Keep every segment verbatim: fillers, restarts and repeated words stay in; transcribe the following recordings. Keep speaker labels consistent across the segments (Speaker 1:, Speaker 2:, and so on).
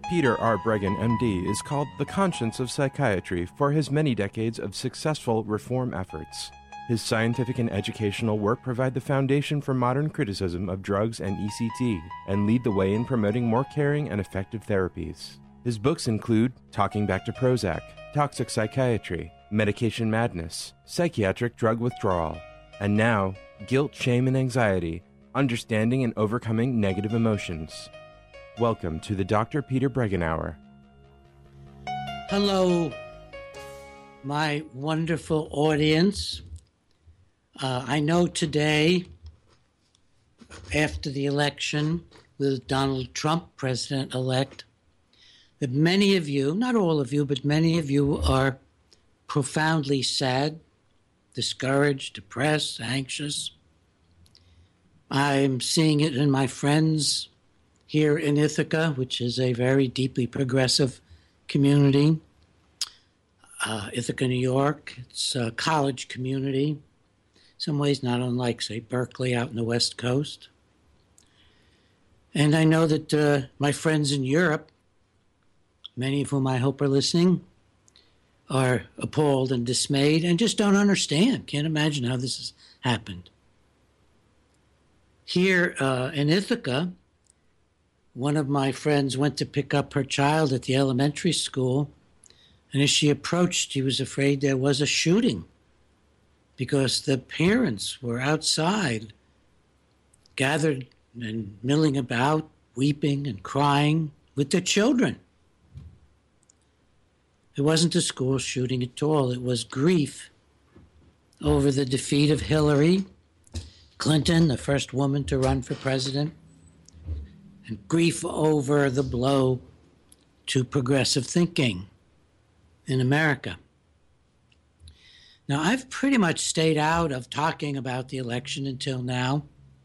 Speaker 1: Peter R. Breggin, M D, is called the conscience of psychiatry for his many decades of successful reform efforts. His scientific and educational work provide the foundation for modern criticism of drugs and E C T and lead the way in promoting more caring and effective therapies. His books include Talking Back to Prozac, Toxic Psychiatry, Medication Madness, Psychiatric Drug Withdrawal, and now, Guilt, Shame, and Anxiety, Understanding and Overcoming Negative Emotions. Welcome to the Doctor Peter Breggin Hour.
Speaker 2: Hello, my wonderful audience. Uh, I know today, after the election with Donald Trump, President-elect, that many of you, not all of you, but many of you are profoundly sad, discouraged, depressed, anxious. I'm seeing it in my friends here in Ithaca, which is a very deeply progressive community. Uh, Ithaca, New York, it's a college community. In some ways not unlike, say, Berkeley out in the West Coast. And I know that uh, my friends in Europe, many of whom I hope are listening, are appalled and dismayed and just don't understand, can't imagine how this has happened. Here uh, in Ithaca, one of my friends went to pick up her child at the elementary school, and as she approached, she was afraid there was a shooting because the parents were outside, gathered and milling about, weeping and crying with their children. It wasn't a school shooting at all. It was grief over the defeat of Hillary Clinton, the first woman to run for president, and grief over the blow to progressive thinking in America. Now, I've pretty much stayed out of talking about the election until now.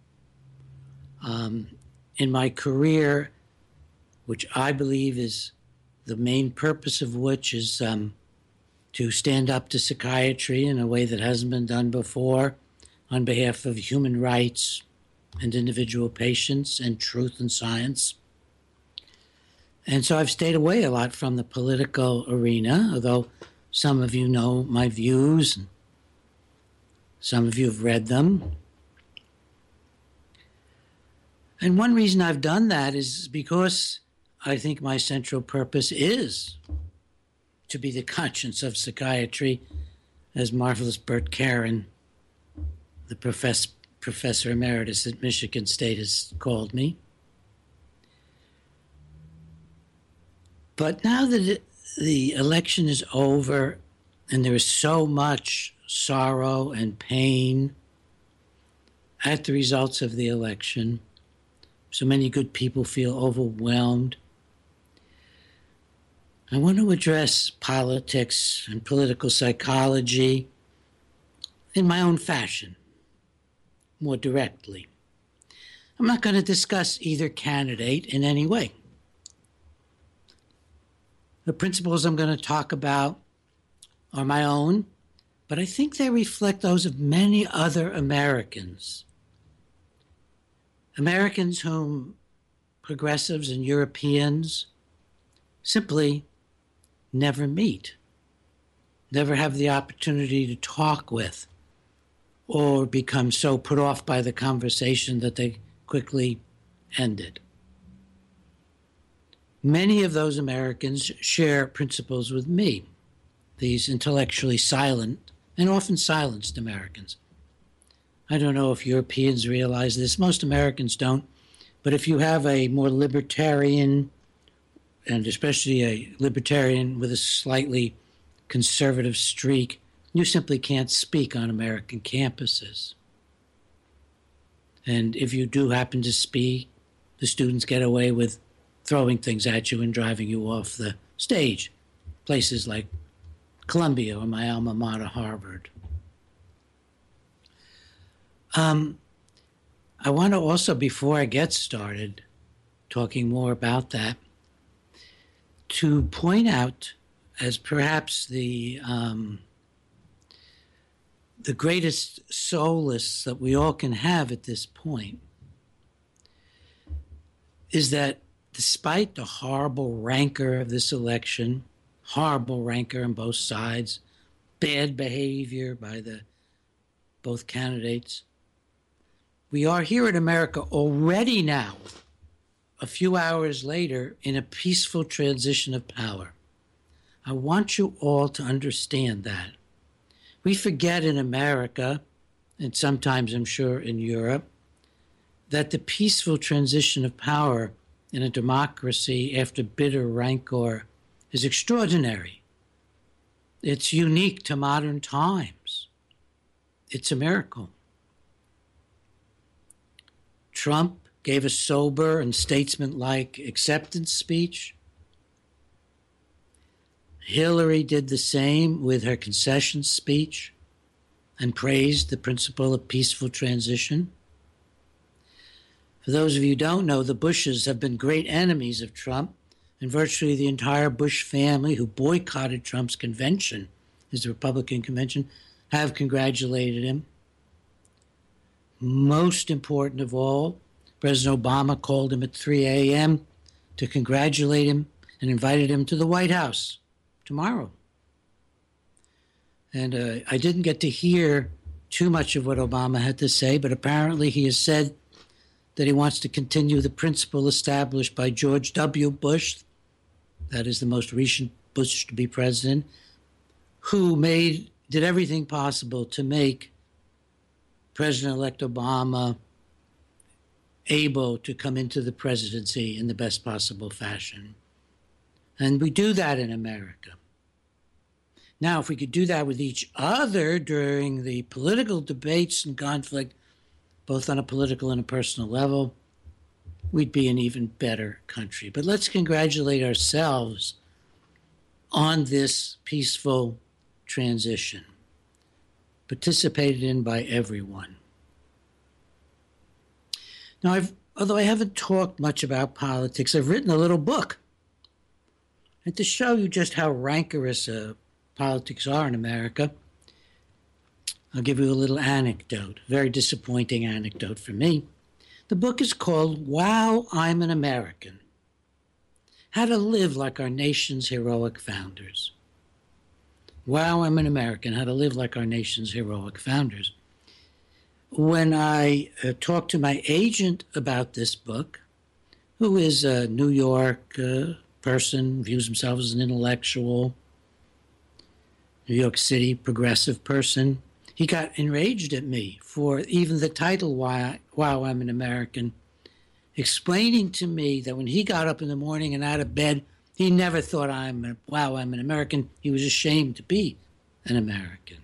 Speaker 2: Um, in my career, which I believe is the main purpose of which is um, to stand up to psychiatry in a way that hasn't been done before on behalf of human rights and individual patients and truth and science. And so I've stayed away a lot from the political arena, although some of you know my views, and some of you have read them. And one reason I've done that is because I think my central purpose is to be the conscience of psychiatry, as marvelous Bert Karen, the professor, professor emeritus at Michigan State, has called me. But now that it, the election is over and there is so much sorrow and pain at the results of the election, so many good people feel overwhelmed, I want to address politics and political psychology in my own fashion, more directly. I'm not going to discuss either candidate in any way. The principles I'm going to talk about are my own, but I think they reflect those of many other Americans. Americans whom progressives and Europeans simply never meet, never have the opportunity to talk with, or become so put off by the conversation that they quickly end it. Many of those Americans share principles with me, these intellectually silent and often silenced Americans. I don't know if Europeans realize this. Most Americans don't. But if you have a more libertarian, and especially a libertarian with a slightly conservative streak, you simply can't speak on American campuses. And if you do happen to speak, the students get away with throwing things at you and driving you off the stage. Places like Columbia or my alma mater, Harvard. Um, I want to also, before I get started talking more about that, to point out as perhaps the um, the greatest solace that we all can have at this point is that despite the horrible rancor of this election, horrible rancor on both sides, bad behavior by the both candidates, we are here in America already now, a few hours later, in a peaceful transition of power. I want you all to understand that. We forget in America, and sometimes I'm sure in Europe, that the peaceful transition of power in a democracy after bitter rancor is extraordinary. It's unique to modern times. It's a miracle. Trump gave a sober and statesman-like acceptance speech. Hillary did the same with her concession speech and praised the principle of peaceful transition. For those of you who don't know, the Bushes have been great enemies of Trump, and virtually the entire Bush family who boycotted Trump's convention, his Republican convention, have congratulated him. Most important of all, President Obama called him at three a.m. to congratulate him and invited him to the White House tomorrow. And uh, I didn't get to hear too much of what Obama had to say, but apparently he has said that he wants to continue the principle established by George W. Bush, that is the most recent Bush to be president, who made did everything possible to make President-elect Obama able to come into the presidency in the best possible fashion. And we do that in America. Now, if we could do that with each other during the political debates and conflict, both on a political and a personal level, we'd be an even better country. But let's congratulate ourselves on this peaceful transition, participated in by everyone. Now, I've, although I haven't talked much about politics, I've written a little book. And to show you just how rancorous uh, politics are in America, I'll give you a little anecdote, a very disappointing anecdote for me. The book is called Wow, I'm an American: How to Live Like Our Nation's Heroic Founders. Wow, I'm an American: How to Live Like Our Nation's Heroic Founders. When I uh, talked to my agent about this book, who is a New York uh, person, views himself as an intellectual, New York City progressive person, he got enraged at me for even the title, Why, Wow, I'm an American, explaining to me that when he got up in the morning and out of bed, he never thought, I'm a, wow, I'm an American. He was ashamed to be an American.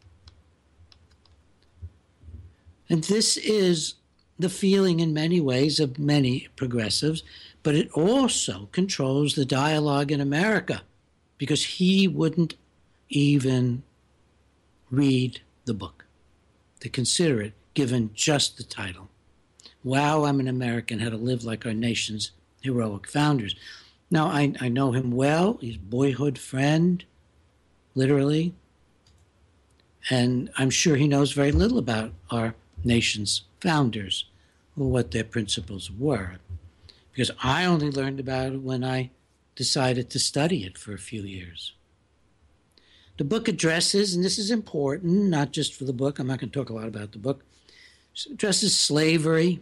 Speaker 2: And this is the feeling in many ways of many progressives, but it also controls the dialogue in America because he wouldn't even read the book to consider it, given just the title. Wow, I'm an American: How to Live Like Our Nation's Heroic Founders. Now, I, I know him well. He's a boyhood friend, literally. And I'm sure he knows very little about our nation's founders or what their principles were, because I only learned about it when I decided to study it for a few years. The book addresses, and this is important, not just for the book, I'm not going to talk a lot about the book, it addresses slavery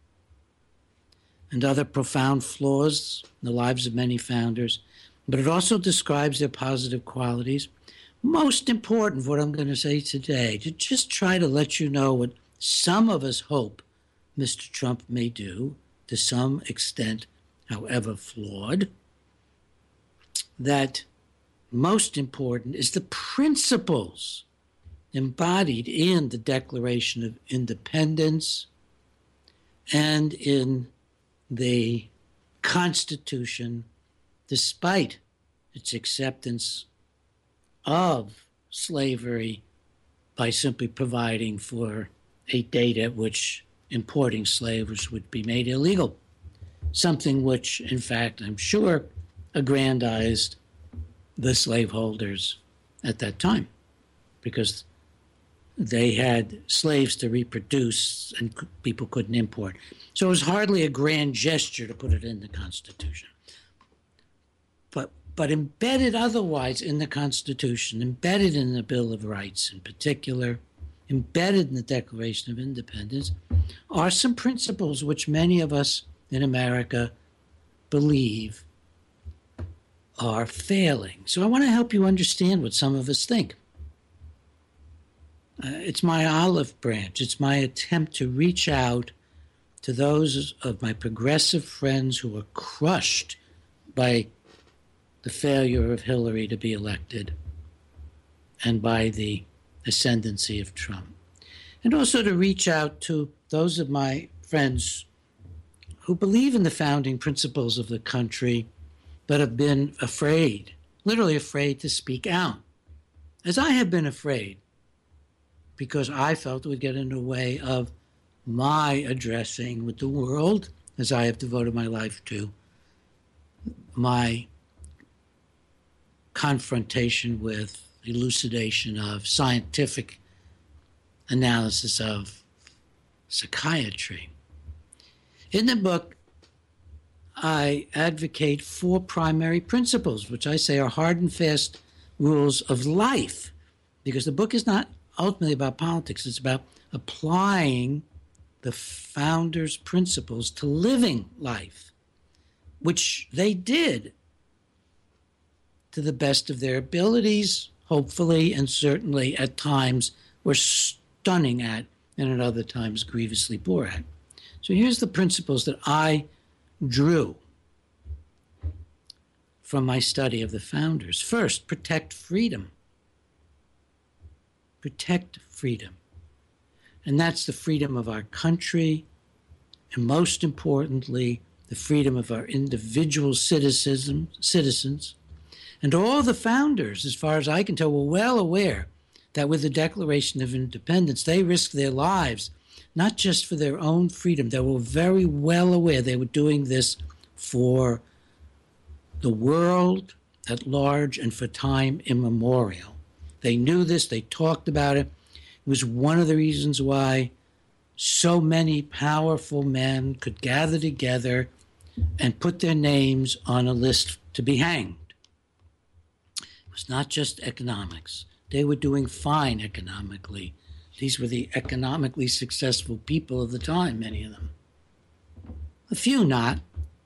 Speaker 2: and other profound flaws in the lives of many founders, but it also describes their positive qualities. Most important, what I'm going to say today, to just try to let you know what some of us hope Mister Trump may do, to some extent, however flawed, that most important is the principles embodied in the Declaration of Independence and in the Constitution, despite its acceptance of slavery by simply providing for a date at which importing slaves would be made illegal, something which, in fact, I'm sure, aggrandized the slaveholders at that time, because they had slaves to reproduce, and people couldn't import. So it was hardly a grand gesture to put it in the Constitution. But, but embedded otherwise in the Constitution, embedded in the Bill of Rights in particular, embedded in the Declaration of Independence, are some principles which many of us in America believe are failing. So I want to help you understand what some of us think. Uh, it's my olive branch. It's my attempt to reach out to those of my progressive friends who are crushed by the failure of Hillary to be elected and by the ascendancy of Trump. And also to reach out to those of my friends who believe in the founding principles of the country but have been afraid, literally afraid to speak out, as I have been afraid, because I felt it would get in the way of my addressing with the world, as I have devoted my life to, my confrontation with, elucidation of, scientific analysis of psychiatry. In the book, I advocate four primary principles, which I say are hard and fast rules of life, because the book is not ultimately about politics. It's about applying the founders' principles to living life, which they did to the best of their abilities, hopefully, and certainly at times were stunning at, and at other times grievously poor at. So here's the principles that I drew from my study of the founders. First, protect freedom. Protect freedom. And that's the freedom of our country, and most importantly, the freedom of our individual citizens, citizens. And all the founders, as far as I can tell, were well aware that with the Declaration of Independence, they risked their lives, not just for their own freedom. They were very well aware they were doing this for the world at large and for time immemorial. They knew this. They talked about it. It was one of the reasons why so many powerful men could gather together and put their names on a list to be hanged. It was not just economics. They were doing fine economically. These were the economically successful people of the time, many of them. A few not.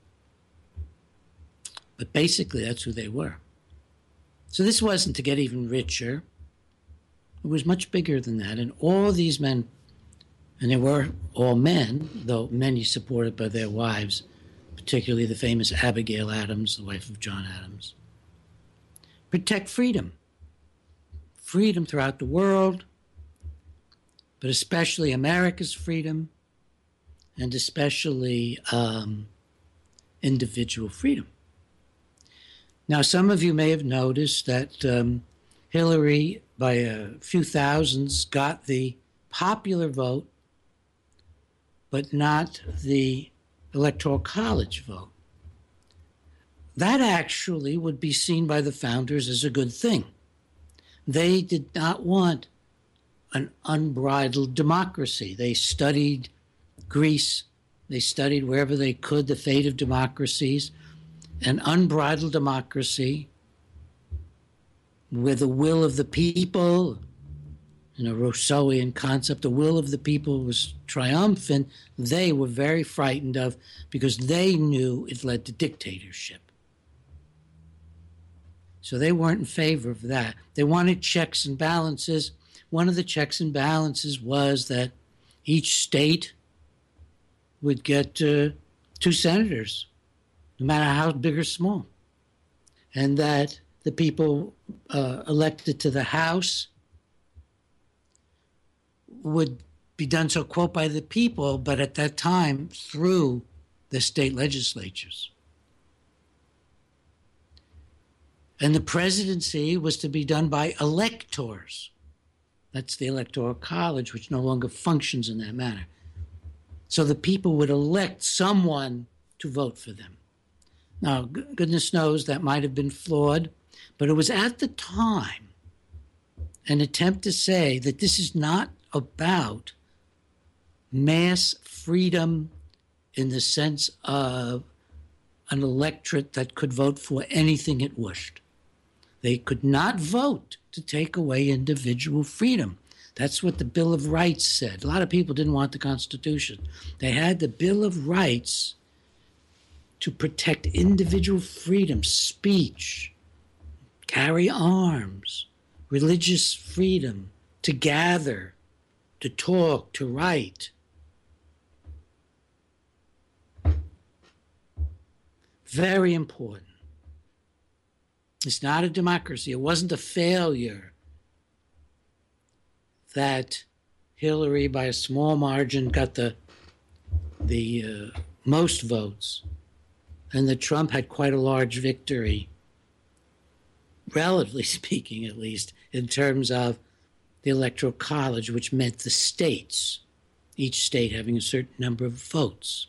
Speaker 2: But basically, that's who they were. So this wasn't to get even richer. It was much bigger than that. And all these men, and they were all men, though many supported by their wives, particularly the famous Abigail Adams, the wife of John Adams. Protect freedom. Freedom throughout the world, but especially America's freedom, and especially um, individual freedom. Now, some of you may have noticed that um, Hillary, by a few thousands, got the popular vote, but not the Electoral College vote. That actually would be seen by the founders as a good thing. They did not want an unbridled democracy. They studied Greece. They studied wherever they could the fate of democracies. An unbridled democracy where the will of the people, in a Rousseauian concept, the will of the people was triumphant, they were very frightened of, because they knew it led to dictatorship. So they weren't in favor of that. They wanted checks and balances. One of the checks and balances was that each state would get uh, two senators, no matter how big or small, and that the people uh, elected to the House would be done so, quote, by the people, but at that time through the state legislatures. And the presidency was to be done by electors. That's the Electoral College, which no longer functions in that manner. So the people would elect someone to vote for them. Now, goodness knows that might have been flawed, but it was at the time, and attempt to say that this is not about mass freedom in the sense of an electorate that could vote for anything it wished. They could not vote to take away individual freedom. That's what the Bill of Rights said. A lot of people didn't want the Constitution. They had the Bill of Rights to protect individual freedom, speech, carry arms, religious freedom, to gather, to talk, to write. Very important. It's not a democracy. It wasn't a failure that Hillary, by a small margin, got the the uh, most votes, and that Trump had quite a large victory, relatively speaking, at least, in terms of the Electoral College, which meant the states, each state having a certain number of votes.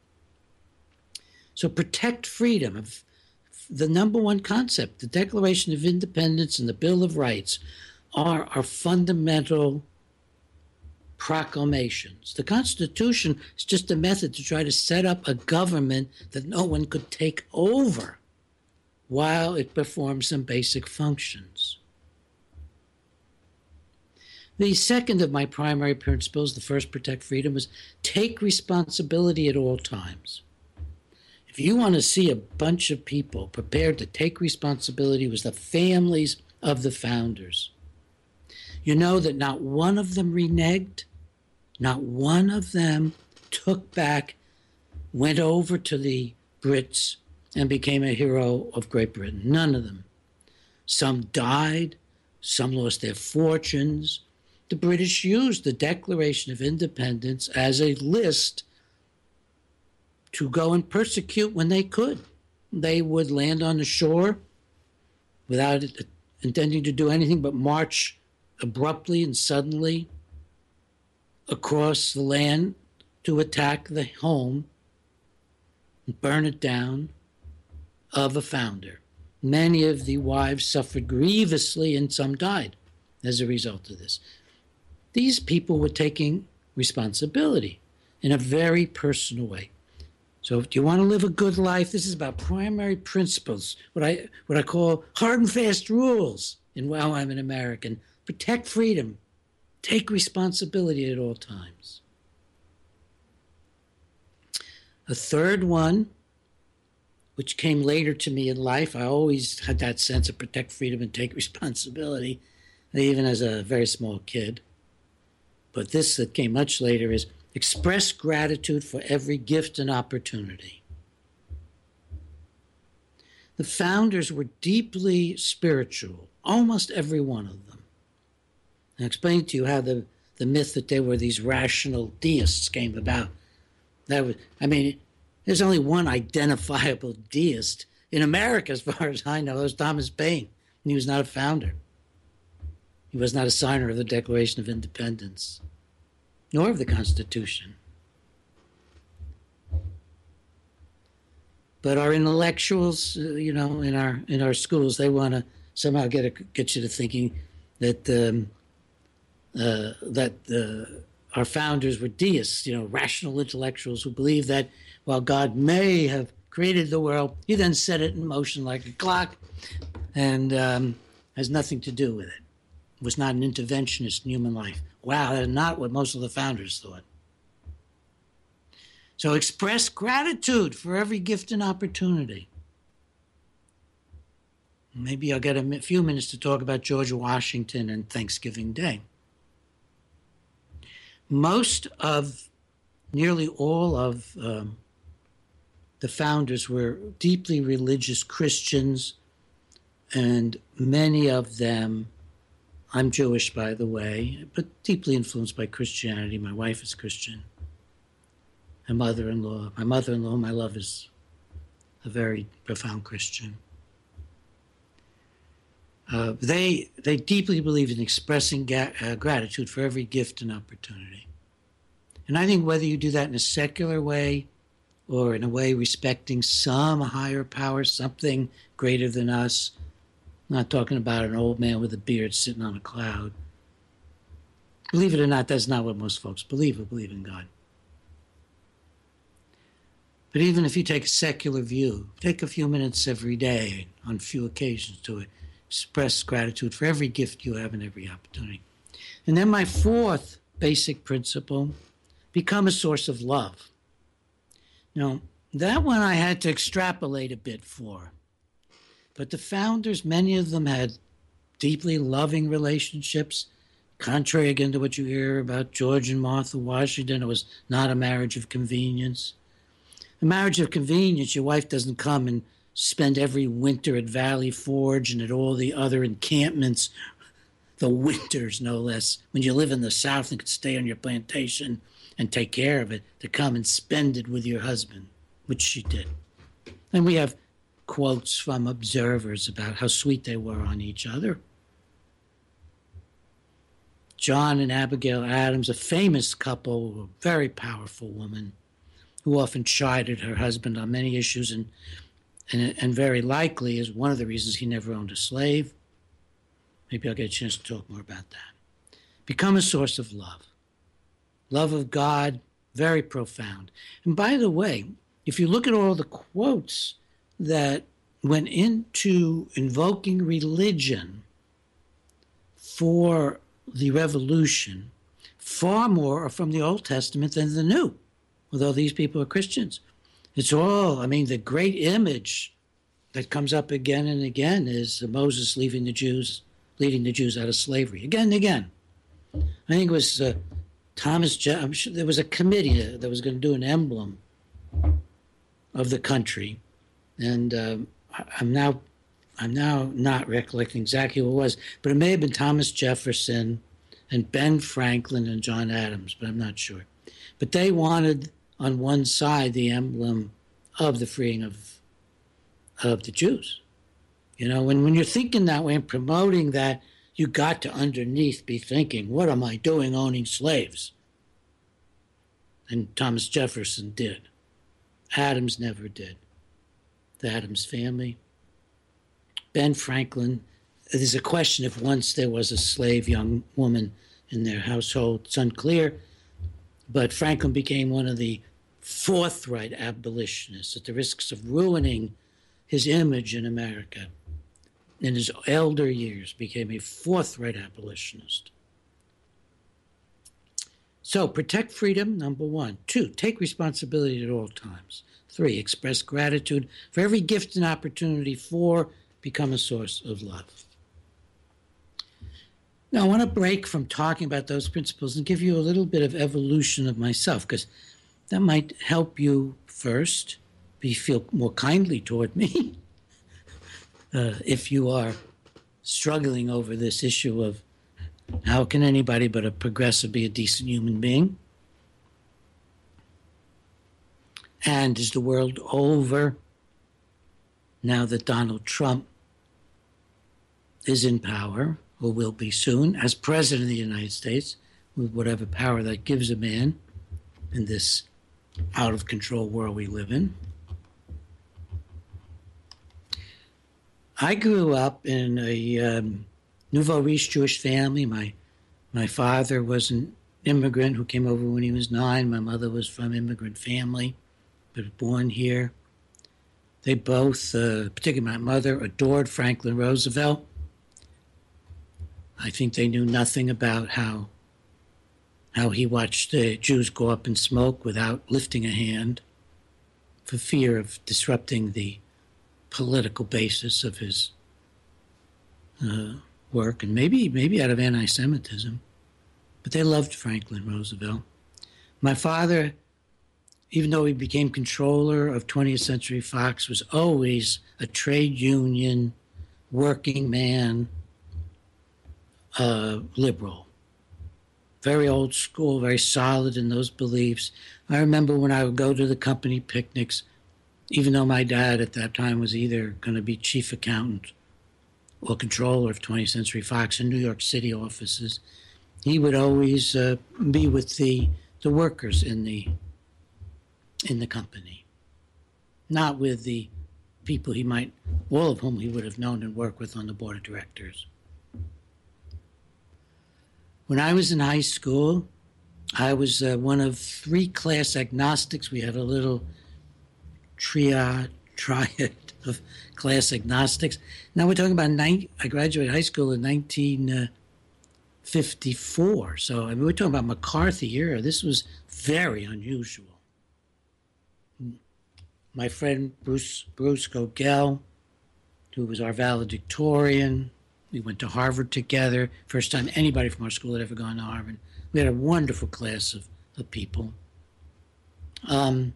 Speaker 2: So protect freedom of the number one concept. The Declaration of Independence and the Bill of Rights are our fundamental proclamations. The Constitution is just a method to try to set up a government that no one could take over while it performs some basic functions. The second of my primary principles, the first, protect freedom, was take responsibility at all times. If you want to see a bunch of people prepared to take responsibility, it was the families of the founders. You know that not one of them reneged, not one of them took back, went over to the Brits and became a hero of Great Britain. None of them. Some died, some lost their fortunes. The British used the Declaration of Independence as a list to go and persecute when they could. They would land on the shore without intending to do anything but march abruptly and suddenly across the land to attack the home and burn it down of a founder. Many of the wives suffered grievously and some died as a result of this. These people were taking responsibility in a very personal way. So if you want to live a good life, this is about primary principles, what I what I call hard and fast rules in Wow, I'm an American. Protect freedom. Take responsibility at all times. A third one, which came later to me in life, I always had that sense of protect freedom and take responsibility, even as a very small kid. But this that came much later is express gratitude for every gift and opportunity. The founders were deeply spiritual, almost every one of them. I explained to you how the, the myth that they were these rational deists came about. That was, I mean, there's only one identifiable deist in America, as far as I know. That was Thomas Paine, and he was not a founder. He was not a signer of the Declaration of Independence, nor of the Constitution. But our intellectuals, uh, you know, in our in our schools, they want to somehow get a, get you to thinking that um, uh, that uh, our founders were deists, you know, rational intellectuals who believe that while God may have created the world, he then set it in motion like a clock, and um, has nothing to do with it. It was not an interventionist in human life. Wow, that's not what most of the founders thought. So express gratitude for every gift and opportunity. Maybe I'll get a few minutes to talk about George Washington and Thanksgiving Day. Most of, nearly all of um, the founders were deeply religious Christians, and many of them, I'm Jewish, by the way, but deeply influenced by Christianity. My wife is Christian. My mother-in-law, my mother-in-law, whom I love, is a very profound Christian. Uh, they they deeply believe in expressing ga- uh, gratitude for every gift and opportunity. And I think whether you do that in a secular way or in a way respecting some higher power, something greater than us, I'm not talking about an old man with a beard sitting on a cloud. Believe it or not, that's not what most folks believe or believe in God. But even if you take a secular view, take a few minutes every day on a few occasions to express gratitude for every gift you have and every opportunity. And then my fourth basic principle, become a source of love. Now, that one I had to extrapolate a bit for. But the founders, many of them had deeply loving relationships. Contrary again to what you hear about George and Martha Washington, it was not a marriage of convenience. A marriage of convenience, your wife doesn't come and spend every winter at Valley Forge and at all the other encampments, the winters no less, when you live in the South and could stay on your plantation and take care of it, to come and spend it with your husband, which she did. And we have quotes from observers about how sweet they were on each other. John and Abigail Adams, a famous couple, a very powerful woman, who often chided her husband on many issues, and, and and very likely is one of the reasons he never owned a slave. Maybe I'll get a chance to talk more about that. Become a source of love. Love of God, very profound. And by the way, if you look at all the quotes that went into invoking religion for the revolution, far more are from the Old Testament than the New. Although these people are Christians. It's all, I mean, the great image that comes up again and again is Moses leaving the Jews, leading the Jews out of slavery, again and again. I think it was uh, Thomas, Je- I'm sure there was a committee that was going to do an emblem of the country. And um, I'm now, I'm now not recollecting exactly what it was, but it may have been Thomas Jefferson and Ben Franklin and John Adams, but I'm not sure. But they wanted on one side the emblem of the freeing of of the Jews. You know, when, when you're thinking that way and promoting that, you got to underneath be thinking, what am I doing owning slaves? And Thomas Jefferson did. Adams never did. The Adams family. Ben Franklin, there's a question if once there was a slave young woman in their household. It's unclear. But Franklin became one of the forthright abolitionists at the risks of ruining his image in America. In his elder years, became a forthright abolitionist. So protect freedom, number one. Two, take responsibility at all times. Three, express gratitude for every gift and opportunity. Four, become a source of love. Now, I want to break from talking about those principles and give you a little bit of evolution of myself, because that might help you first be feel more kindly toward me uh, if you are struggling over this issue of how can anybody but a progressive be a decent human being? And is the world over now that Donald Trump is in power, or will be soon, as President of the United States, with whatever power that gives a man in this out-of-control world we live in? I grew up in a um, nouveau riche Jewish family. My my father was an immigrant who came over when he was nine. My mother was from immigrant family, but born here. They both, uh, particularly my mother, adored Franklin Roosevelt. I think they knew nothing about how how he watched the Jews go up in smoke without lifting a hand for fear of disrupting the political basis of his uh, work, and maybe maybe out of anti-Semitism. But they loved Franklin Roosevelt. My father, even though he became controller of twentieth Century Fox, was always a trade union, working man, uh, liberal. Very old school, very solid in those beliefs. I remember when I would go to the company picnics, even though my dad at that time was either going to be chief accountant or controller of twentieth Century Fox in New York City offices, he would always uh, be with the the workers in the in the company, not with the people he might, all of whom he would have known and worked with on the board of directors. When I was in high school, I was uh, one of three class agnostics. We had a little triad, triad of class agnostics. Now we're talking about, nine, I graduated high school in nineteen fifty-four. So I mean, we're talking about McCarthy era. This was very unusual. My friend Bruce, Bruce Gogel, who was our valedictorian, we went to Harvard together. First time anybody from our school had ever gone to Harvard. We had a wonderful class of, of people. Um,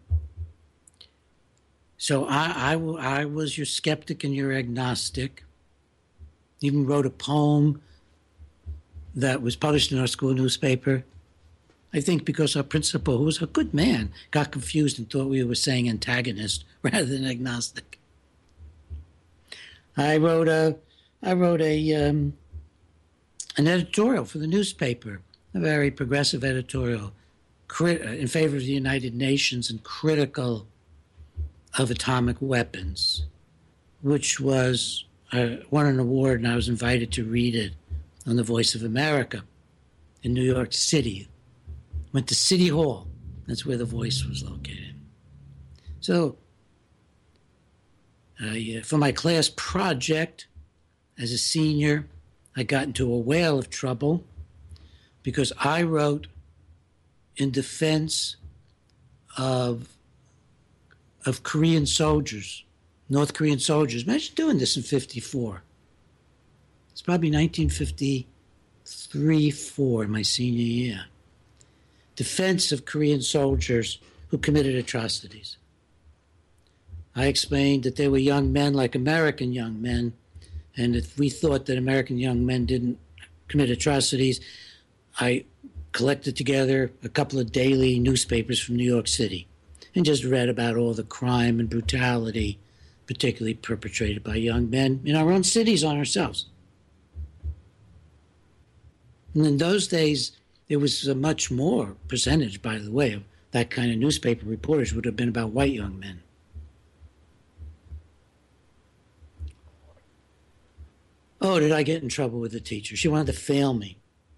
Speaker 2: so I, I, I was your skeptic and your agnostic. Even wrote a poem that was published in our school newspaper. I think because our principal, who was a good man, got confused and thought we were saying antagonist rather than agnostic. I wrote a, I wrote a, um, an editorial for the newspaper, a very progressive editorial, crit- in favor of the United Nations and critical of atomic weapons, which was uh, won an award, and I was invited to read it on the Voice of America in New York City. Went to City Hall. That's where the Voice was located. So uh, yeah, for my class project as a senior, I got into a whale of trouble because I wrote in defense of, of Korean soldiers, North Korean soldiers. Imagine doing this in fifty-four. It's probably nineteen fifty-three, four, my senior year. Defense of Korean soldiers who committed atrocities. I explained that they were young men like American young men, and if we thought that American young men didn't commit atrocities, I collected together a couple of daily newspapers from New York City and just read about all the crime and brutality, particularly perpetrated by young men in our own cities on ourselves. And in those days, there was a much more percentage, by the way, of that kind of newspaper reporters would have been about white young men. Oh, did I get in trouble with the teacher? She wanted to fail me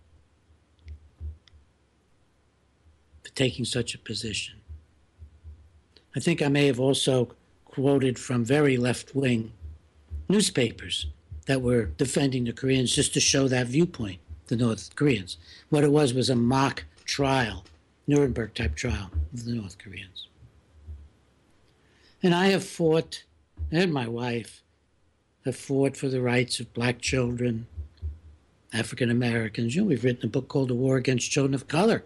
Speaker 2: for taking such a position. I think I may have also quoted from very left-wing newspapers that were defending the Koreans just to show that viewpoint, the North Koreans. What it was was a mock trial, Nuremberg-type trial of the North Koreans. And I have fought, and my wife have fought for the rights of black children, African Americans. You know, we've written a book called The War Against Children of Color.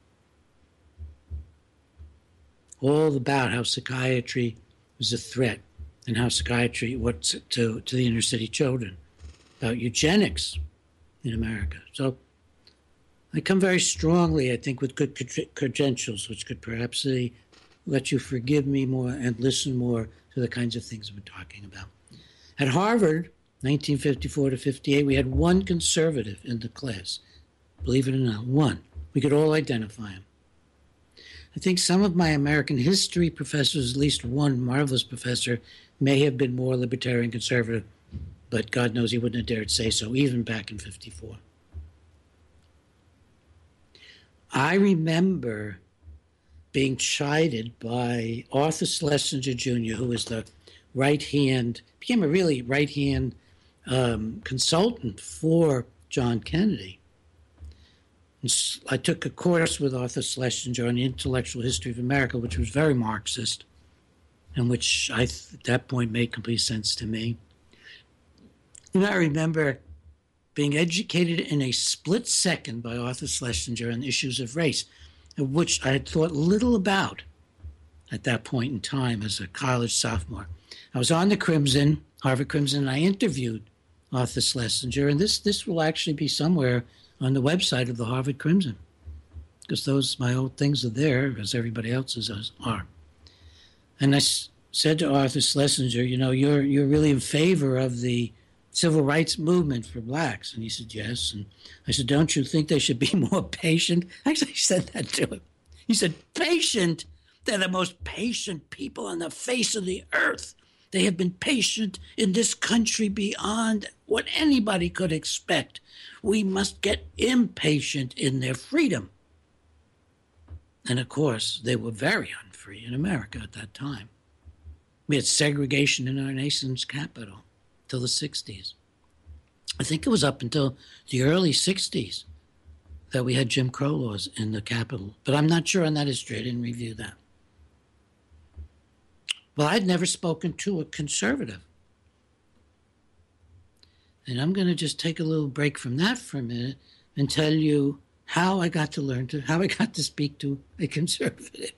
Speaker 2: All about how psychiatry was a threat and how psychiatry was to, to the inner city children, about eugenics in America. So I come very strongly, I think, with good credentials, which could perhaps uh, let you forgive me more and listen more to the kinds of things we're talking about. At Harvard, nineteen fifty-four to fifty-eight, we had one conservative in the class. Believe it or not, one. We could all identify him. I think some of my American history professors, at least one marvelous professor, may have been more libertarian conservative, but God knows he wouldn't have dared say so, even back in fifty-four. I remember being chided by Arthur Schlesinger Junior, who was the right-hand, became a really right-hand um, consultant for John Kennedy. And I took a course with Arthur Schlesinger on the intellectual history of America, which was very Marxist, and which I, at that point made complete sense to me. And I remember being educated in a split second by Arthur Schlesinger on issues of race, of which I had thought little about at that point in time as a college sophomore. I was on the Crimson, Harvard Crimson, and I interviewed Arthur Schlesinger, and this, this will actually be somewhere on the website of the Harvard Crimson, because those, my old things are there, as everybody else's are. And I s- said to Arthur Schlesinger, you know, you're you're really in favor of the civil rights movement for blacks. And he said, yes. And I said, don't you think they should be more patient? Actually, I said that to him. He said, patient? They're the most patient people on the face of the earth. They have been patient in this country beyond what anybody could expect. We must get impatient in their freedom. And of course, they were very unfree in America at that time. We had segregation in our nation's capital till the sixties. I think it was up until the early sixties that we had Jim Crow laws in the capital. But I'm not sure on that history. I didn't review that. Well, I'd never spoken to a conservative. And I'm going to just take a little break from that for a minute and tell you how I got to learn to, how I got to speak to a conservative.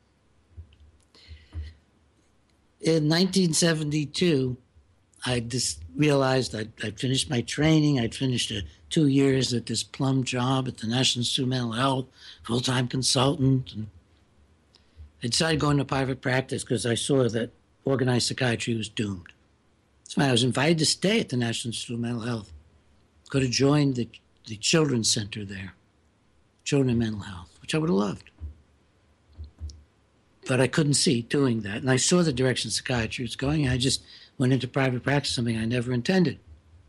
Speaker 2: In nineteen seventy-two, I just realized I'd, I'd finished my training. I'd finished a, two years at this plum job at the National Institute of Mental Health, full-time consultant. And I decided to go into private practice because I saw that organized psychiatry was doomed. So I was invited to stay at the National Institute of Mental Health. Could have joined the, the children's center there, Children in Mental Health, which I would have loved. But I couldn't see doing that. And I saw the direction psychiatry was going. And I just went into private practice, something I never intended.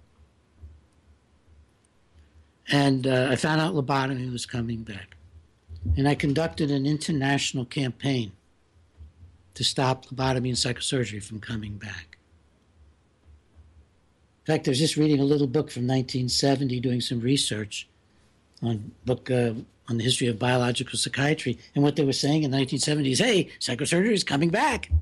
Speaker 2: And uh, I found out lobotomy was coming back. And I conducted an international campaign to stop lobotomy and psychosurgery from coming back. In fact, I was just reading a little book from nineteen seventy, doing some research on book uh, on the history of biological psychiatry. And what they were saying in the nineteen seventies, hey, psychosurgery is coming back.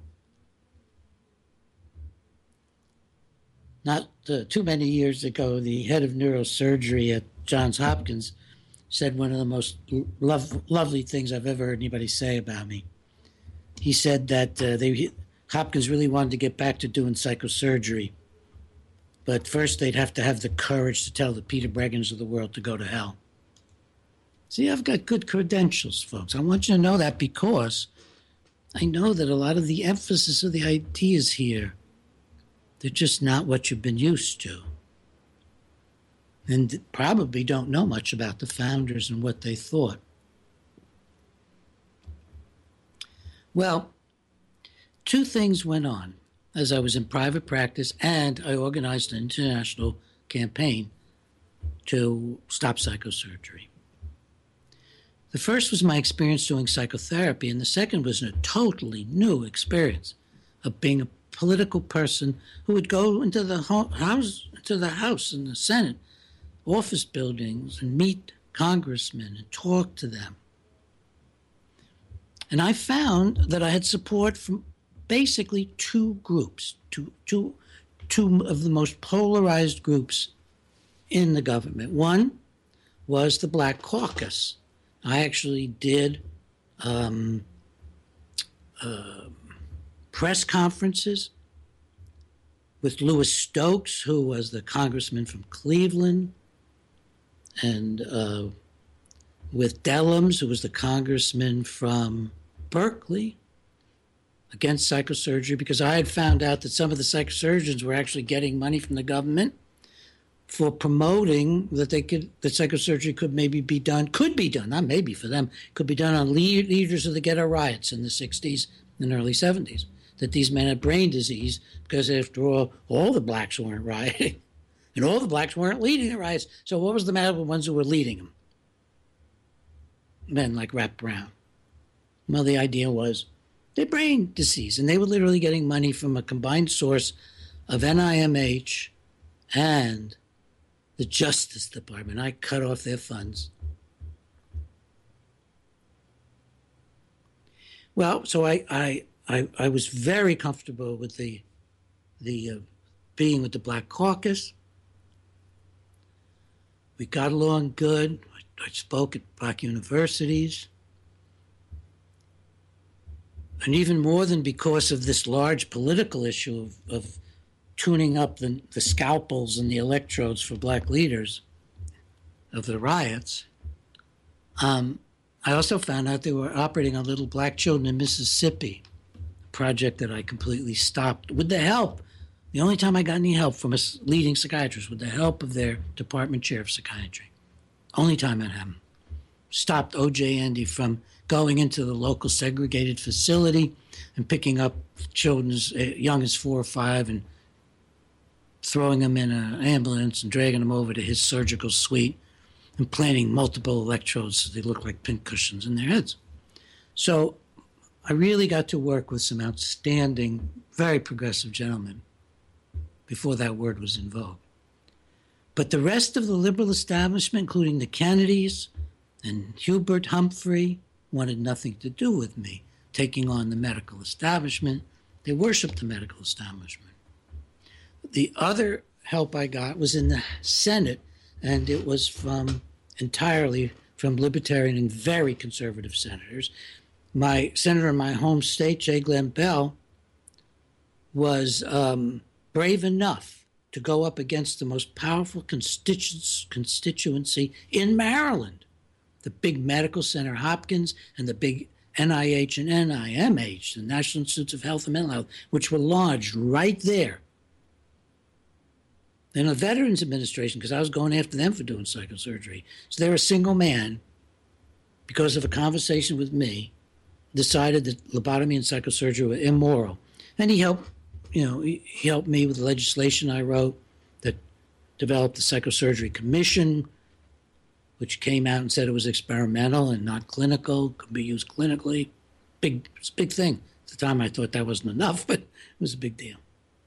Speaker 2: Not uh, too many years ago, the head of neurosurgery at Johns Hopkins said one of the most lov- lovely things I've ever heard anybody say about me. He said that uh, they, Hopkins really wanted to get back to doing psychosurgery, but first they'd have to have the courage to tell the Peter Bregans of the world to go to hell. See, I've got good credentials, folks. I want you to know that because I know that a lot of the emphasis of the ideas here, they're just not what you've been used to. And probably don't know much about the founders and what they thought. Well, two things went on as I was in private practice, and I organized an international campaign to stop psychosurgery. The first was my experience doing psychotherapy, and the second was a totally new experience of being a political person who would go into the house, into the House and the Senate, office buildings, and meet congressmen and talk to them. And I found that I had support from basically two groups, two, two, two of the most polarized groups in the government. One was the Black Caucus. I actually did um, uh, press conferences with Louis Stokes, who was the congressman from Cleveland, and uh, with Dellums, who was the congressman from Berkeley, against psychosurgery, because I had found out that some of the psychosurgeons were actually getting money from the government for promoting that they could, that psychosurgery could maybe be done, could be done, not maybe for them, could be done on lead, leaders of the ghetto riots in the sixties and early seventies, that these men had brain disease because after all, all the blacks weren't rioting and all the blacks weren't leading the riots. So what was the matter with the ones who were leading them? Men like Rat Brown. Well, the idea was they had brain disease, and they were literally getting money from a combined source of N I M H and the Justice Department. I cut off their funds. Well, so I I, I, I was very comfortable with the the uh, being with the Black Caucus. We got along good. I, I spoke at Black universities. And even more than because of this large political issue of, of tuning up the, the scalpels and the electrodes for black leaders of the riots, um, I also found out they were operating on little black children in Mississippi, a project that I completely stopped with the help. The only time I got any help from a leading psychiatrist, with the help of their department chair of psychiatry. Only time that happened. stopped O J. Andy from going into the local segregated facility and picking up children as young as four or five and throwing them in an ambulance and dragging them over to his surgical suite and planting multiple electrodes so they look like pincushions in their heads. So I really got to work with some outstanding, very progressive gentlemen before that word was in vogue. But the rest of the liberal establishment, including the Kennedys and Hubert Humphrey, wanted nothing to do with me taking on the medical establishment. They worshiped the medical establishment. The other help I got was in the Senate, and it was from entirely from libertarian and very conservative senators. My senator in my home state, J. Glenn Bell, was um, brave enough to go up against the most powerful constitu- constituency in Maryland, the big medical center, Hopkins, and the big N I H and N I M H, the National Institutes of Health and Mental Health, which were lodged right there. In the Veterans Administration, because I was going after them for doing psychosurgery. So they were a single man, because of a conversation with me, decided that lobotomy and psychosurgery were immoral. And he helped, you know, he, he helped me with the legislation I wrote that developed the Psychosurgery Commission, which came out and said it was experimental and not clinical, could be used clinically. Big, it's a big thing. At the time, I thought that wasn't enough, but it was a big deal.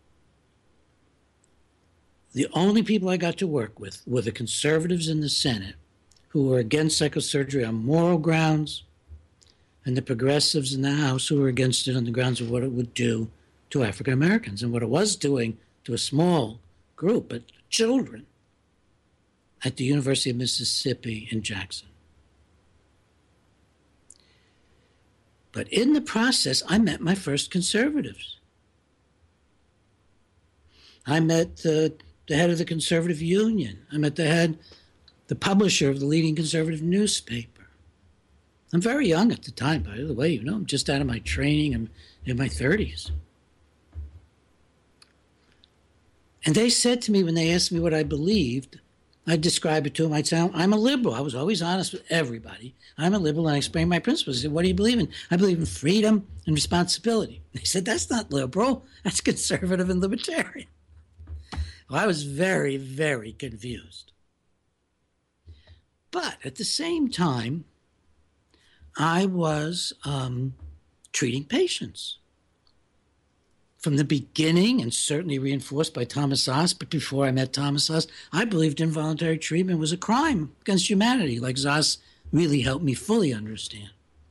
Speaker 2: The only people I got to work with were the conservatives in the Senate who were against psychosurgery on moral grounds, and the progressives in the House who were against it on the grounds of what it would do to African Americans and what it was doing to a small group, but children at the University of Mississippi in Jackson. But in the process, I met my first conservatives. I met uh, the head of the Conservative Union. I met the head, the publisher of the leading conservative newspaper. I'm very young at the time, by the way. You know, I'm just out of my training. I'm in my thirties. And they said to me when they asked me what I believed, I'd describe it to them. I'd say, I'm a liberal. I was always honest with everybody. I'm a liberal, and I explained my principles. I said, what do you believe in? I believe in freedom and responsibility. They said, that's not liberal. That's conservative and libertarian. Well, I was very, very confused. But at the same time, I was um, treating patients. From the beginning, and certainly reinforced by Thomas Szasz, but before I met Thomas Szasz, I believed involuntary treatment was a crime against humanity, like Szasz really helped me fully understand.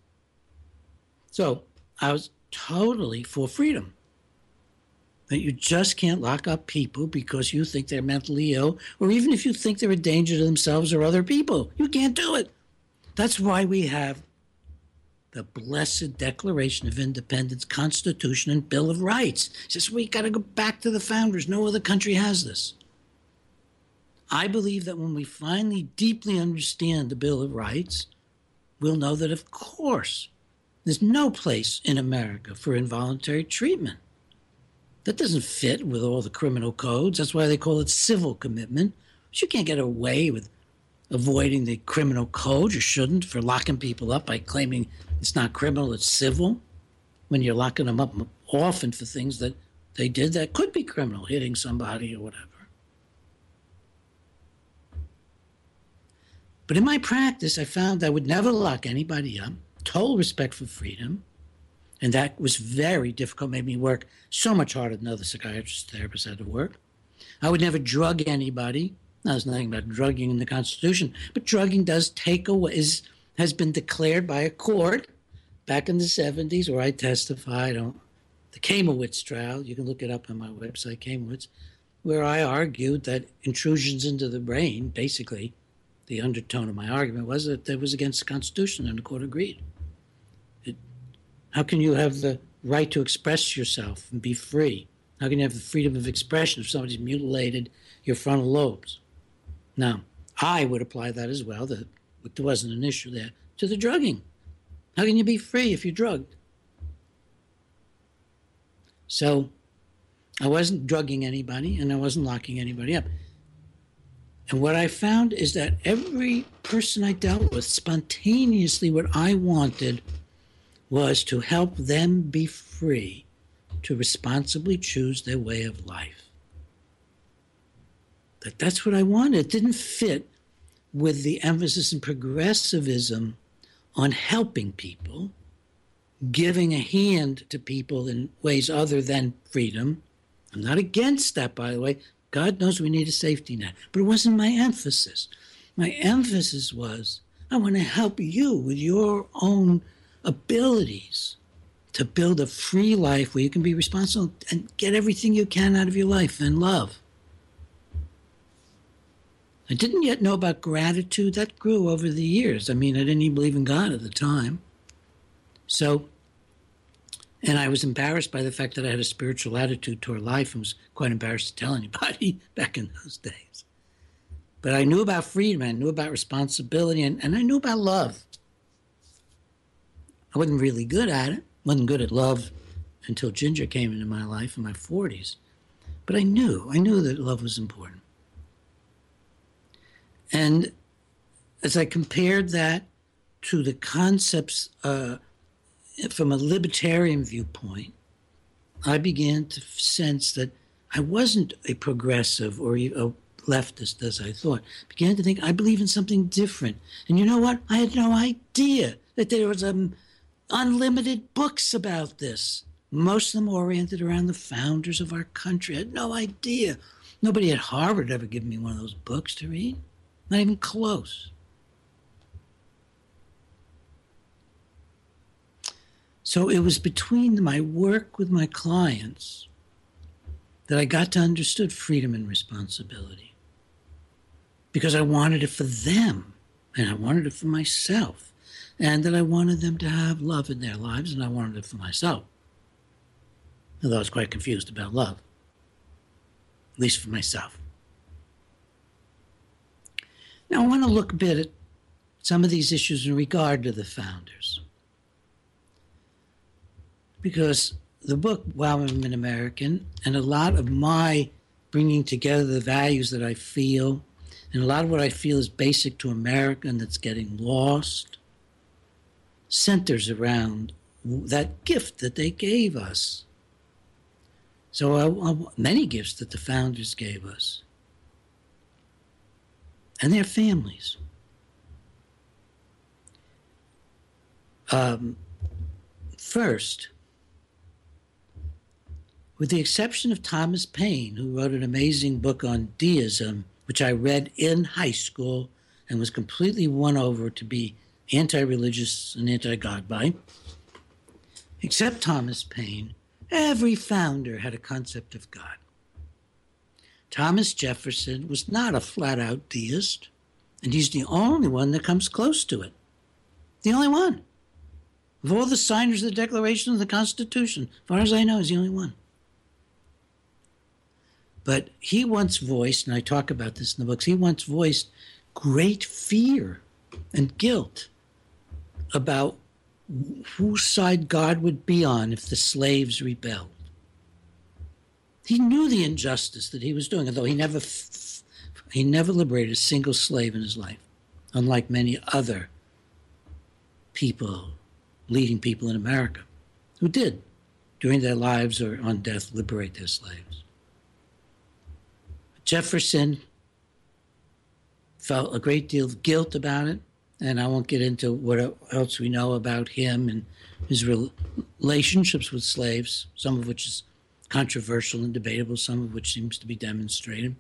Speaker 2: So I was totally for freedom. That you just can't lock up people because you think they're mentally ill, or even if you think they're a danger to themselves or other people. You can't do it. That's why we have the blessed Declaration of Independence, Constitution, and Bill of Rights. It's just we got to go back to the founders. No other country has this. I believe that when we finally deeply understand the Bill of Rights, we'll know that, of course, there's no place in America for involuntary treatment. That doesn't fit with all the criminal codes. That's why they call it civil commitment. But you can't get away with avoiding the criminal code. You shouldn't, for locking people up by claiming it's not criminal, it's civil, when you're locking them up often for things that they did that could be criminal, hitting somebody or whatever. But in my practice, I found I would never lock anybody up, total respect for freedom, and that was very difficult, made me work so much harder than other psychiatrists and therapists had to work. I would never drug anybody. Now, there's nothing about drugging in the Constitution, but drugging does take away, is, has been declared by a court back in the seventies, where I testified on the Kamowitz trial. You can look it up on my website, Kamowitz, where I argued that intrusions into the brain, basically, the undertone of my argument was that it was against the Constitution, and the court agreed. It, how can you have the right to express yourself and be free? How can you have the freedom of expression if somebody's mutilated your frontal lobes? Now, I would apply that as well, that there wasn't an issue there, to the drugging. How can you be free if you're drugged? So I wasn't drugging anybody, and I wasn't locking anybody up. And what I found is that every person I dealt with, spontaneously, what I wanted was to help them be free to responsibly choose their way of life. That that's what I wanted. It didn't fit with the emphasis in progressivism on helping people, giving a hand to people in ways other than freedom. I'm not against that, by the way. God knows we need a safety net. But it wasn't my emphasis. My emphasis was, I want to help you with your own abilities to build a free life where you can be responsible and get everything you can out of your life and love. I didn't yet know about gratitude. That grew over the years. I mean, I didn't even believe in God at the time. So, and I was embarrassed by the fact that I had a spiritual attitude toward life and was quite embarrassed to tell anybody back in those days. But I knew about freedom, I knew about responsibility, and, and I knew about love. I wasn't really good at it. Wasn't good at love until Ginger came into my life in my forties. But I knew, I knew that love was important. And as I compared that to the concepts uh, from a libertarian viewpoint, I began to sense that I wasn't a progressive or a leftist as I thought. I began to think I believe in something different. And you know what? I had no idea that there was um, unlimited books about this. Most of them oriented around the founders of our country. I had no idea. Nobody at Harvard ever given me one of those books to read. Not even close. So it was between my work with my clients that I got to understand freedom and responsibility. Because I wanted it for them, and I wanted it for myself, and that I wanted them to have love in their lives, and I wanted it for myself. Although I was quite confused about love, at least for myself. Now I want to look a bit at some of these issues in regard to the founders. Because the book, Wow, I'm an American, and a lot of my bringing together the values that I feel, and a lot of what I feel is basic to America and that's getting lost, centers around that gift that they gave us. So I, I, many gifts that the founders gave us. And their families. Um, first, with the exception of Thomas Paine, who wrote an amazing book on deism, which I read in high school and was completely won over to be anti-religious and anti-God by, except Thomas Paine, every founder had a concept of God. Thomas Jefferson was not a flat-out deist, and he's the only one that comes close to it. The only one. Of all the signers of the Declaration of the Constitution, as far as I know, he's the only one. But he once voiced, and I talk about this in the books, he once voiced great fear and guilt about whose side God would be on if the slaves rebelled. He knew the injustice that he was doing, although he never f- he never liberated a single slave in his life, unlike many other people, leading people in America, who did, during their lives or on death, liberate their slaves. Jefferson felt a great deal of guilt about it, and I won't get into what else we know about him and his relationships with slaves, some of which is controversial and debatable, some of which seems to be demonstrated.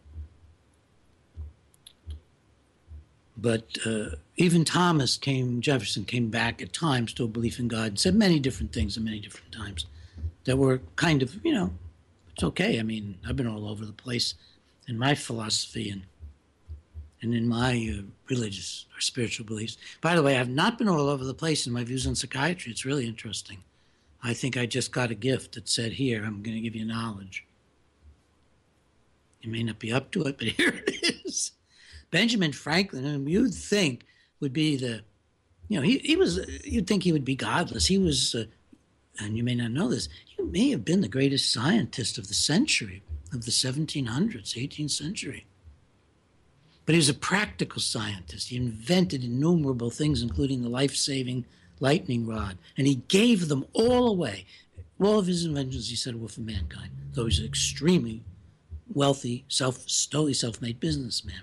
Speaker 2: But uh, even Thomas came, Jefferson came back at times to a belief in God and said many different things at many different times that were kind of, you know, it's okay. I mean, I've been all over the place in my philosophy and and in my uh, religious or spiritual beliefs. By the way, I've not been all over the place in my views on psychiatry. It's really interesting. I think I just got a gift that said, here, I'm going to give you knowledge. You may not be up to it, but here it is. Benjamin Franklin, whom you'd think would be the, you know, he, he was, you'd think he would be godless. He was, uh, and you may not know this, he may have been the greatest scientist of the century, of the seventeen hundreds, eighteenth century. But he was a practical scientist. He invented innumerable things, including the life-saving lightning rod. And he gave them all away. All of his inventions, he said, were for mankind, though he was an extremely wealthy, self, totally self-made businessman.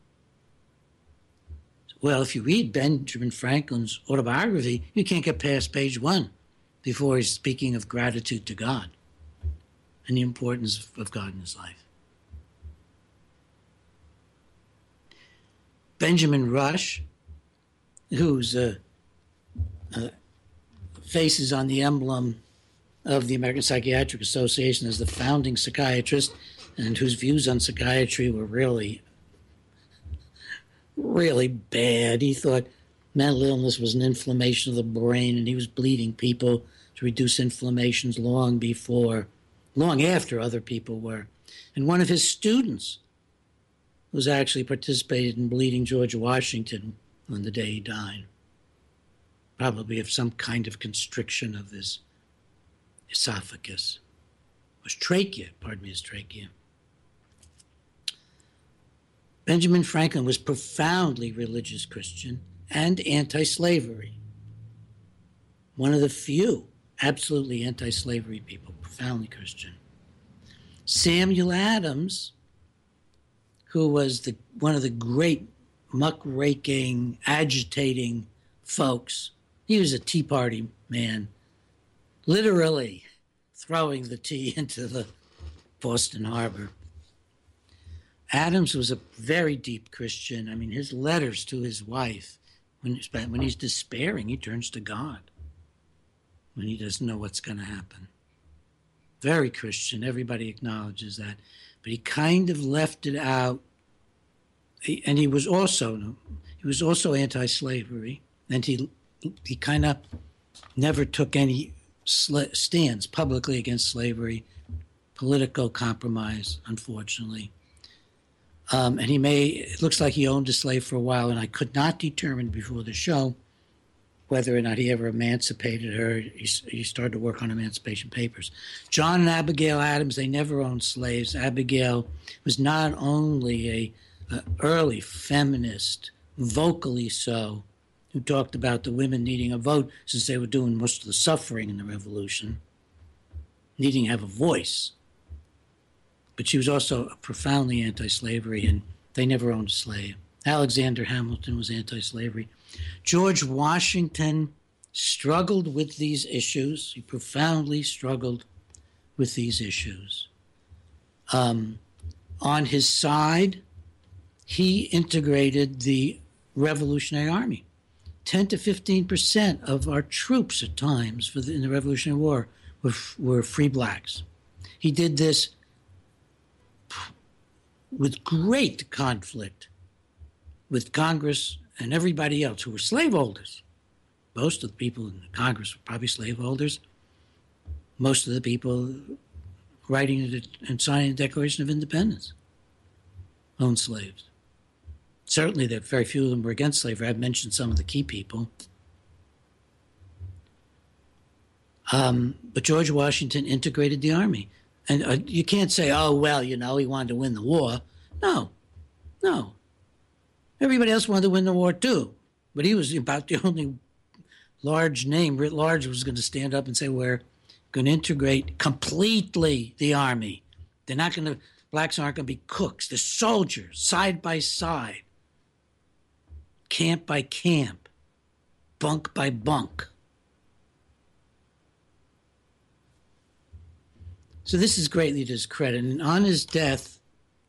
Speaker 2: Well, if you read Benjamin Franklin's autobiography, you can't get past page one before he's speaking of gratitude to God and the importance of God in his life. Benjamin Rush, whose uh, uh, face is on the emblem of the American Psychiatric Association as the founding psychiatrist, and whose views on psychiatry were really, really bad. He thought mental illness was an inflammation of the brain, and he was bleeding people to reduce inflammations long before, long after other people were. And one of his students was actually participated in bleeding George Washington on the day he died, probably of some kind of constriction of his esophagus, or trachea, pardon me, his trachea. Benjamin Franklin was profoundly religious Christian and anti-slavery. One of the few absolutely anti-slavery people, profoundly Christian. Samuel Adams, who was the one of the great muckraking, agitating folks, he was a Tea Party man, literally throwing the tea into the Boston Harbor. Adams was a very deep Christian. I mean, his letters to his wife, when he's, when he's despairing, he turns to God when he doesn't know what's going to happen. Very Christian. Everybody acknowledges that. But he kind of left it out. He, and he was also he was also anti-slavery, and he he kind of never took any sl- stands publicly against slavery, political compromise, unfortunately. Um, and he may, it looks like he owned a slave for a while, and I could not determine before the show whether or not he ever emancipated her. He, he started to work on Emancipation Papers. John and Abigail Adams, they never owned slaves. Abigail was not only a, a early feminist, vocally so, who talked about the women needing a vote since they were doing most of the suffering in the Revolution, needing to have a voice. But she was also profoundly anti-slavery, and they never owned a slave. Alexander Hamilton was anti-slavery. George Washington struggled with these issues. He profoundly struggled with these issues. Um, on his side, he integrated the Revolutionary Army. ten to fifteen percent of our troops at times for the, in the Revolutionary War were, were free blacks. He did this with great conflict with Congress and everybody else who were slaveholders. Most of the people in the Congress were probably slaveholders. Most of the people writing and signing the Declaration of Independence owned slaves. Certainly, that very few of them were against slavery. I've mentioned some of the key people. Um, but George Washington integrated the army. And uh, you can't say, oh, well, you know, he wanted to win the war. No, no. Everybody else wanted to win the war, too. But he was about the only large name, writ large, was going to stand up and say, we're going to integrate completely the army. They're not going to, blacks aren't going to be cooks. They're soldiers, side by side, camp by camp, bunk by bunk. So this is greatly to his credit. And on his death,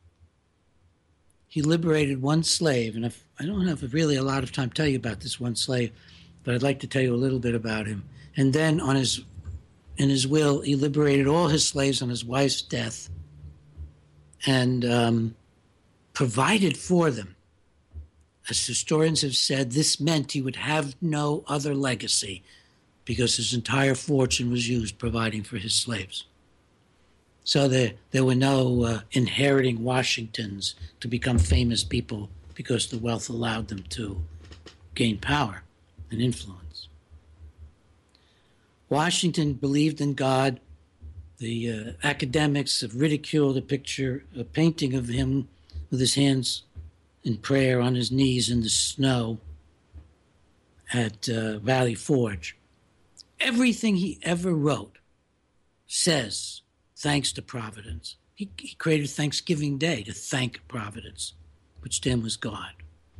Speaker 2: he liberated one slave. And if, I don't have really a lot of time to tell you about this one slave, but I'd like to tell you a little bit about him. And then on his, in his will, he liberated all his slaves on his wife's death and um, provided for them. As historians have said, this meant he would have no other legacy because his entire fortune was used providing for his slaves. So there, there were no uh, inheriting Washingtons to become famous people because the wealth allowed them to gain power and influence. Washington believed in God. The uh, academics have ridiculed a picture, a painting of him with his hands in prayer on his knees in the snow at uh, Valley Forge. Everything he ever wrote says thanks to Providence. He, he created Thanksgiving Day to thank Providence, which then was God.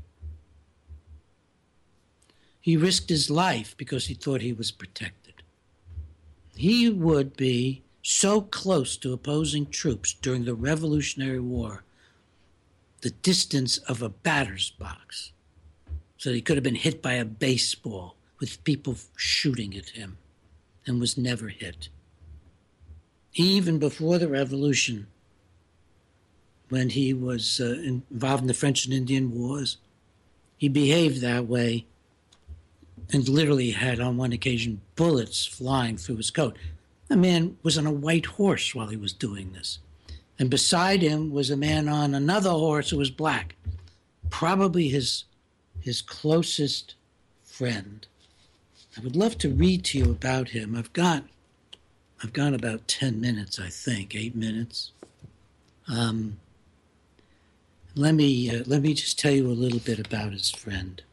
Speaker 2: He risked his life because he thought he was protected. He would be so close to opposing troops during the Revolutionary War, the distance of a batter's box, so that he could have been hit by a baseball with people shooting at him, and was never hit. Even before the Revolution, when he was uh, involved in the French and Indian Wars, he behaved that way and literally had, on one occasion, bullets flying through his coat. The man was on a white horse while he was doing this. And beside him was a man on another horse who was black, probably his, his closest friend. I would love to read to you about him. I've got, I've got about ten minutes, I think, eight minutes. Um, let me uh, let me just tell you a little bit about his friend.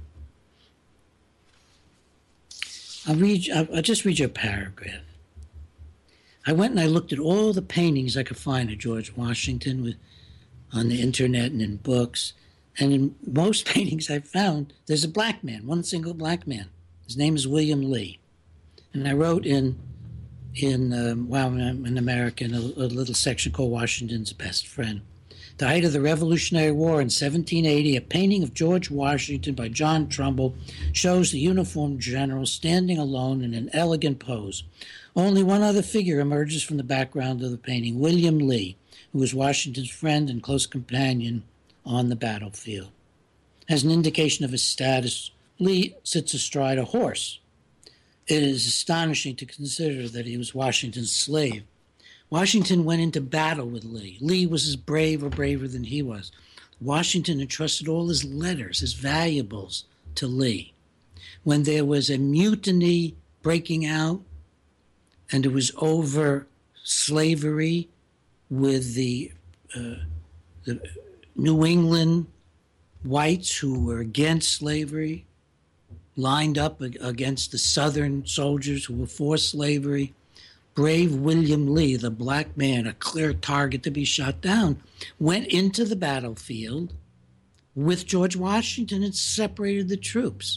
Speaker 2: I'll read. I'll, I'll just read you a paragraph. I went and I looked at all the paintings I could find of George Washington with, on the internet and in books, and in most paintings I found, there's a black man, one single black man. His name is William Lee. And I wrote in, in um, wow, I'm an American, a, a little section called Washington's Best Friend. The height of the Revolutionary War in seventeen eighty, a painting of George Washington by John Trumbull shows the uniformed general standing alone in an elegant pose. Only one other figure emerges from the background of the painting, William Lee, who was Washington's friend and close companion on the battlefield. As an indication of his status, Lee sits astride a horse. It is astonishing to consider that he was Washington's slave. Washington went into battle with Lee. Lee was as brave or braver than he was. Washington entrusted all his letters, his valuables, to Lee. When there was a mutiny breaking out, and it was over slavery with the, uh, the New England whites who were against slavery, lined up against the Southern soldiers who were for slavery. Brave William Lee, the black man, a clear target to be shot down, went into the battlefield with George Washington and separated the troops.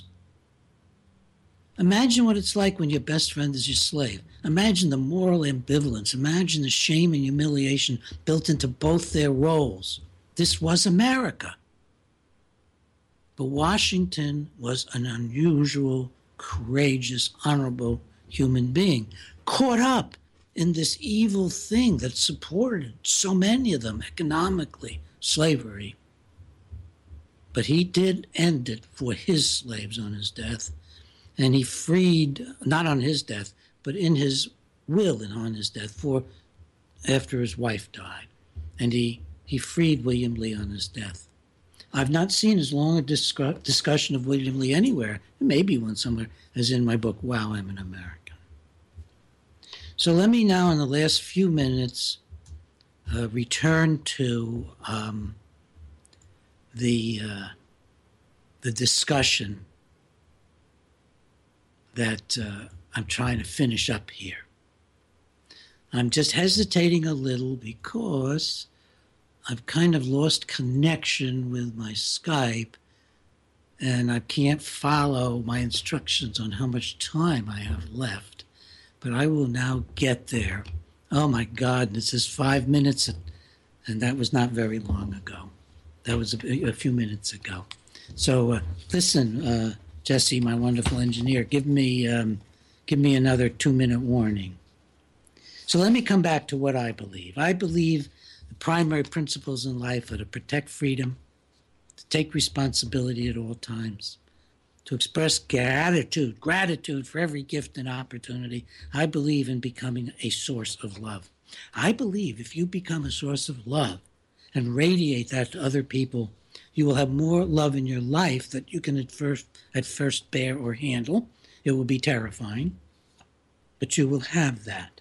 Speaker 2: Imagine what it's like when your best friend is your slave. Imagine the moral ambivalence. Imagine the shame and humiliation built into both their roles. This was America. But Washington was an unusual, courageous, honorable human being, caught up in this evil thing that supported so many of them economically, slavery. But he did end it for his slaves on his death. And he freed, not on his death, but in his will and on his death, for after his wife died. And he, he freed William Lee on his death. I've not seen as long a discu- discussion of William Lee anywhere, maybe one somewhere, as in my book, Wow, I'm an American. So let me now, in the last few minutes, uh, return to um, the uh, the discussion that uh, I'm trying to finish up here. I'm just hesitating a little because I've kind of lost connection with my Skype, and I can't follow my instructions on how much time I have left. But I will now get there. Oh my God, and it says five minutes, and that was not very long ago. That was a, a few minutes ago. So uh, listen, uh, Jesse, my wonderful engineer, give me um, give me another two-minute warning. So let me come back to what I believe. I believe the primary principles in life are to protect freedom, to take responsibility at all times, to express gratitude, gratitude for every gift and opportunity. I believe in becoming a source of love. I believe if you become a source of love and radiate that to other people, you will have more love in your life that you can at first, at first bear or handle. It will be terrifying, but you will have that.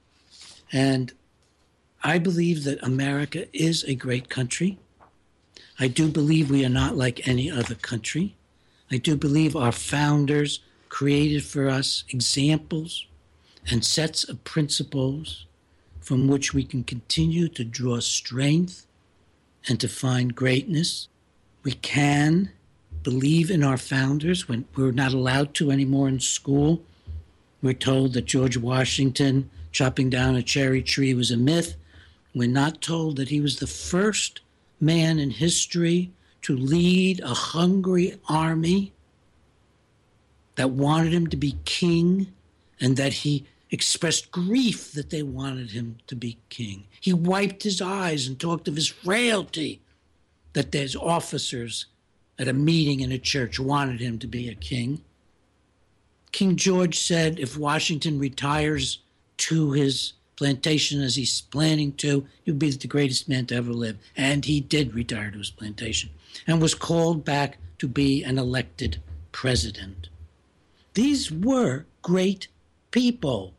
Speaker 2: And I believe that America is a great country. I do believe we are not like any other country. I do believe our founders created for us examples and sets of principles from which we can continue to draw strength and to find greatness. We can believe in our founders when we're not allowed to anymore in school. We're told that George Washington chopping down a cherry tree was a myth. We're not told that he was the first man in history to lead a hungry army that wanted him to be king, and that he expressed grief that they wanted him to be king. He wiped his eyes and talked of his frailty, that there's officers at a meeting in a church wanted him to be a king. King George said if Washington retires to his plantation as he's planning to, he'll be the greatest man to ever live. And he did retire to his plantation and was called back to be an elected president. These were great people.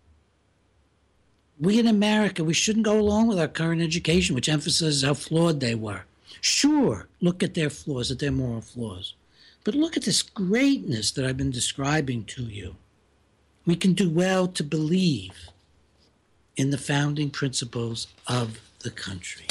Speaker 2: We in America, we shouldn't go along with our current education, which emphasizes how flawed they were. Sure, look at their flaws, at their moral flaws. But look at this greatness that I've been describing to you. We can do well to believe in the founding principles of the country.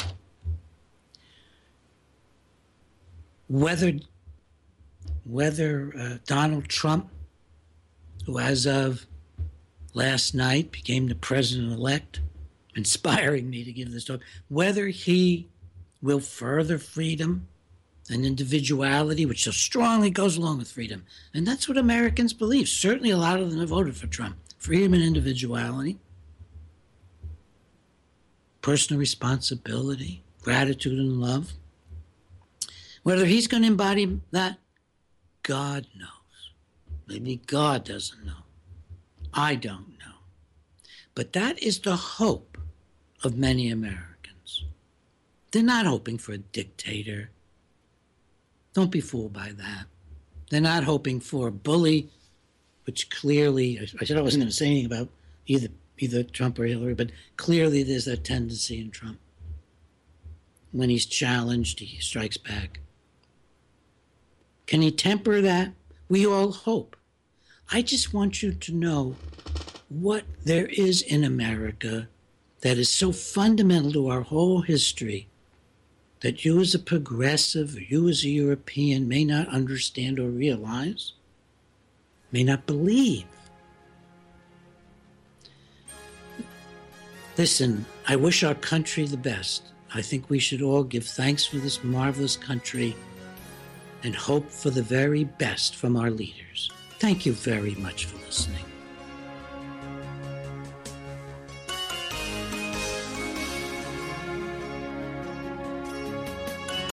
Speaker 2: Whether, whether uh, Donald Trump, who as of last night became the president-elect, inspiring me to give this talk, whether he will further freedom and individuality, which so strongly goes along with freedom. And that's what Americans believe. Certainly a lot of them have voted for Trump. Freedom and individuality, personal responsibility, gratitude and love. Whether he's going to embody that, God knows. Maybe God doesn't know. I don't know. But that is the hope of many Americans. They're not hoping for a dictator. Don't be fooled by that. They're not hoping for a bully, which clearly, I said I wasn't going to say anything about either, either Trump or Hillary, but clearly there's that tendency in Trump. When he's challenged, he strikes back. Can he temper that? We all hope. I just want you to know what there is in America that is so fundamental to our whole history that you as a progressive, or you as a European may not understand or realize, may not believe. Listen, I wish our country the best. I think we should all give thanks for this marvelous country and hope for the very best from our leaders. Thank you very much for listening.